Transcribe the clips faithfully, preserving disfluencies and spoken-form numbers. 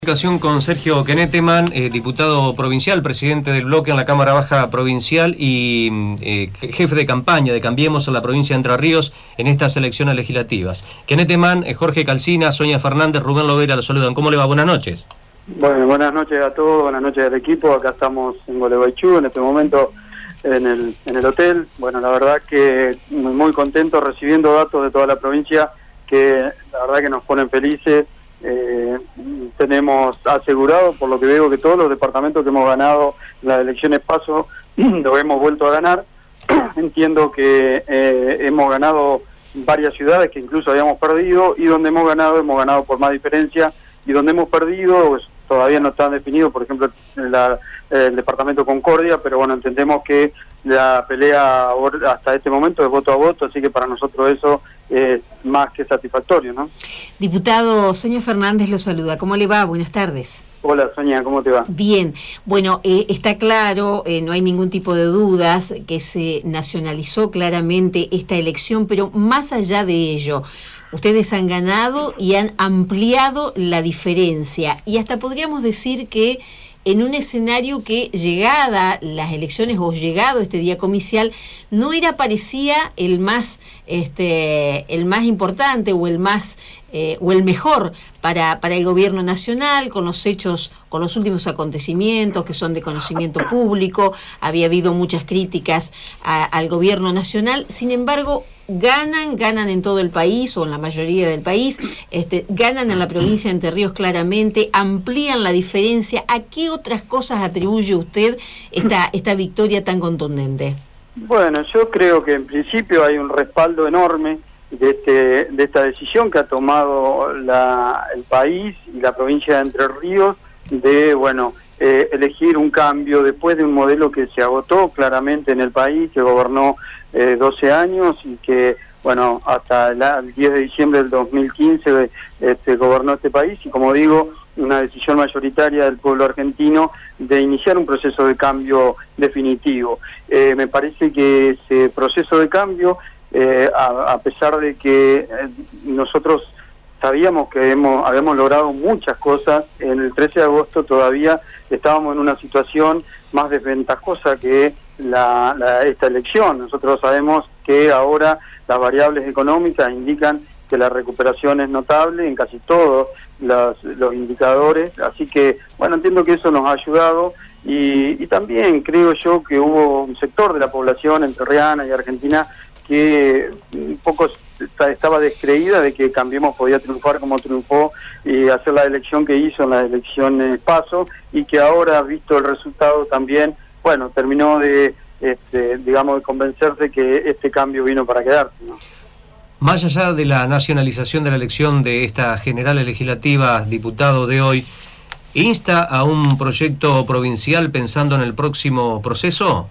Comunicación con Sergio Keneteman, eh, diputado provincial, presidente del bloque en la Cámara Baja Provincial y eh, jefe de campaña de Cambiemos en la provincia de Entre Ríos en estas elecciones legislativas. Keneteman, eh, Jorge Calcina, Sonia Fernández, Rubén Lovera, los saludan. ¿Cómo le va? Buenas noches. Bueno, buenas noches a todos, buenas noches al equipo. Acá estamos en Gualeguaychú, en este momento en el, en el hotel. Bueno, la verdad que muy contento recibiendo datos de toda la provincia que la verdad que nos ponen felices. Eh, tenemos asegurado, por lo que veo, que todos los departamentos que hemos ganado en las elecciones paso lo hemos vuelto a ganar. Entiendo que eh, hemos ganado varias ciudades que incluso habíamos perdido, y donde hemos ganado, hemos ganado por más diferencia, y donde hemos perdido pues, todavía no están definidos, por ejemplo la, el departamento Concordia, pero bueno, entendemos que la pelea hasta este momento es voto a voto, así que para nosotros eso es más que satisfactorio, ¿no? Diputado, Sonia Fernández lo saluda. ¿Cómo le va? Buenas tardes. Hola, Sonia, ¿cómo te va? Bien. Bueno, eh, está claro, eh, no hay ningún tipo de dudas, que se nacionalizó claramente esta elección, pero más allá de ello, ustedes han ganado y han ampliado la diferencia, y hasta podríamos decir que en un escenario que, llegada las elecciones o llegado este día comicial, no era, parecía el más este el más importante o el más eh, o el mejor para para el gobierno nacional, con los hechos, con los últimos acontecimientos que son de conocimiento público. Había habido muchas críticas a, al gobierno nacional. Sin embargo, ganan, ganan en todo el país, o en la mayoría del país, este, ganan en la provincia de Entre Ríos claramente, amplían la diferencia. ¿A qué otras cosas atribuye usted esta, esta victoria tan contundente? Bueno, yo creo que en principio hay un respaldo enorme de, este, de esta decisión que ha tomado la, el país y la provincia de Entre Ríos de, bueno, eh, elegir un cambio después de un modelo que se agotó claramente en el país, que gobernó eh, doce años y que, bueno, hasta la, el diez de diciembre del dos mil quince este, gobernó este país, y como digo, una decisión mayoritaria del pueblo argentino de iniciar un proceso de cambio definitivo. Eh, me parece que ese proceso de cambio, eh, a, a pesar de que eh, nosotros sabíamos que hemos, habíamos logrado muchas cosas, en el trece de agosto todavía estábamos en una situación más desventajosa que la, la, esta elección. Nosotros sabemos que ahora las variables económicas indican que la recuperación es notable en casi todos los, los indicadores, así que, bueno, entiendo que eso nos ha ayudado, y, y también creo yo que hubo un sector de la población entrerriana y argentina que un poco estaba descreída de que Cambiemos podía triunfar como triunfó y hacer la elección que hizo en las elecciones paso, y que ahora, visto el resultado también, bueno, terminó de, este, digamos, de convencerse que este cambio vino para quedarse, ¿no? Más allá de la nacionalización de la elección de esta general legislativa, diputado de hoy, ¿insta a un proyecto provincial pensando en el próximo proceso?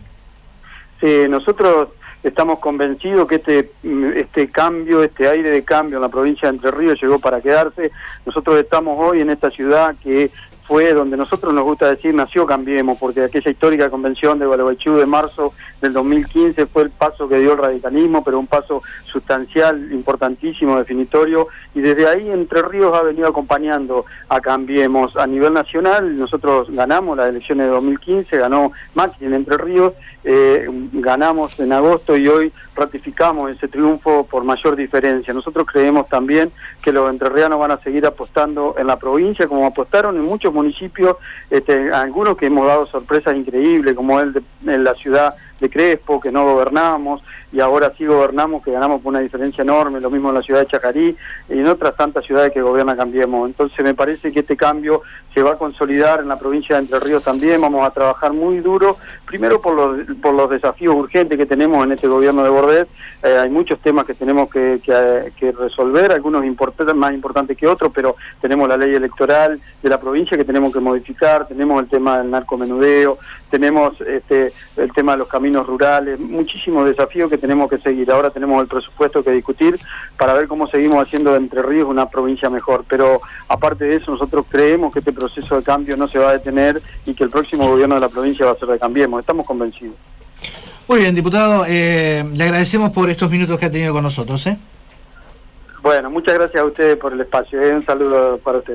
Sí, nosotros estamos convencidos que este este cambio, este aire de cambio en la provincia de Entre Ríos llegó para quedarse. Nosotros estamos hoy en esta ciudad que fue donde nosotros nos gusta decir nació Cambiemos, porque aquella histórica convención de Gualeguaychú de marzo del dos mil quince fue el paso que dio el radicalismo, pero un paso sustancial, importantísimo, definitorio, y desde ahí Entre Ríos ha venido acompañando a Cambiemos a nivel nacional. Nosotros ganamos las elecciones de dos mil quince, ganó Macri en Entre Ríos, eh, ganamos en agosto y hoy ratificamos ese triunfo por mayor diferencia. Nosotros creemos también que los entrerrianos van a seguir apostando en la provincia, como apostaron en muchos municipios, este, algunos que hemos dado sorpresas increíbles, como el de en la ciudad de Crespo, que no gobernamos, y ahora sí gobernamos, que ganamos por una diferencia enorme, lo mismo en la ciudad de Chacarí y en otras tantas ciudades que gobierna Cambiemos. Entonces me parece que este cambio se va a consolidar en la provincia de Entre Ríos también. Vamos a trabajar muy duro, primero por los, por los desafíos urgentes que tenemos en este gobierno de Bordet. Eh, hay muchos temas que tenemos que, que, que resolver, algunos import- más importantes que otros, pero tenemos la ley electoral de la provincia que tenemos que modificar, tenemos el tema del narcomenudeo, tenemos este, el tema de los caminos rurales, muchísimos desafíos que tenemos que seguir. Ahora tenemos el presupuesto que discutir para ver cómo seguimos haciendo de Entre Ríos una provincia mejor, pero aparte de eso nosotros creemos que este proceso de cambio no se va a detener y que el próximo gobierno de la provincia va a ser de Cambiemos, estamos convencidos. Muy bien, diputado, eh, le agradecemos por estos minutos que ha tenido con nosotros, ¿eh? Bueno, muchas gracias a ustedes por el espacio, ¿eh? Un saludo para ustedes.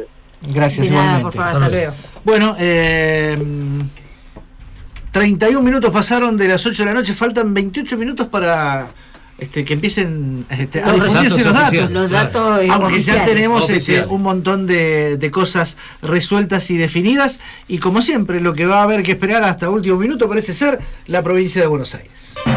Gracias, de nada, igualmente. por favor, hasta luego. Bueno, eh, treinta y un minutos pasaron de las ocho de la noche, faltan veintiocho minutos para este, que empiecen este, a difundirse los datos. Los datos eh, Aunque oficiales. ya tenemos este, Oficial. un montón de, de cosas resueltas y definidas, y como siempre, lo que va a haber que esperar hasta último minuto parece ser la provincia de Buenos Aires.